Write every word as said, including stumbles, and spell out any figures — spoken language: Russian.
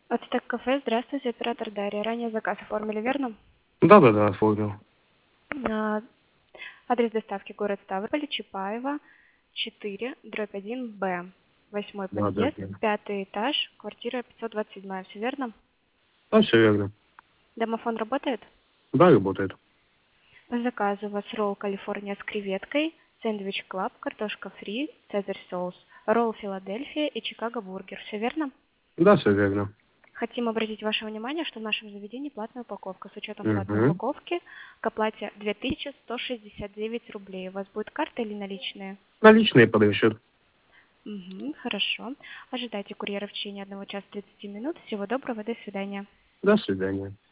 Ацтек кафе, здравствуйте, оператор Дарья. Ранее заказ оформили, верно? Да-да-да, оформил. А, Адрес доставки город Ставрополь, Чапаева, четыре, дробь один Б. Восьмой подъезд, Да-да-да. пятый этаж, квартира пятьсот двадцать семь. Все верно? Да, все верно. Домофон работает? Да, работает. По заказу у вас ролл Калифорния с креветкой, сэндвич Клаб, картошка фри, цезарь соус, ролл Филадельфия и Чикаго бургер. Все верно? Да, все верно. Хотим обратить ваше внимание, что в нашем заведении платная упаковка. С учетом платной Угу. упаковки к оплате две тысячи сто шестьдесят девять рублей. У вас будет карта или наличные? Наличные подойдет. Угу, хорошо. Ожидайте курьера в течение одного часа тридцати минут. Всего доброго, до свидания. До свидания.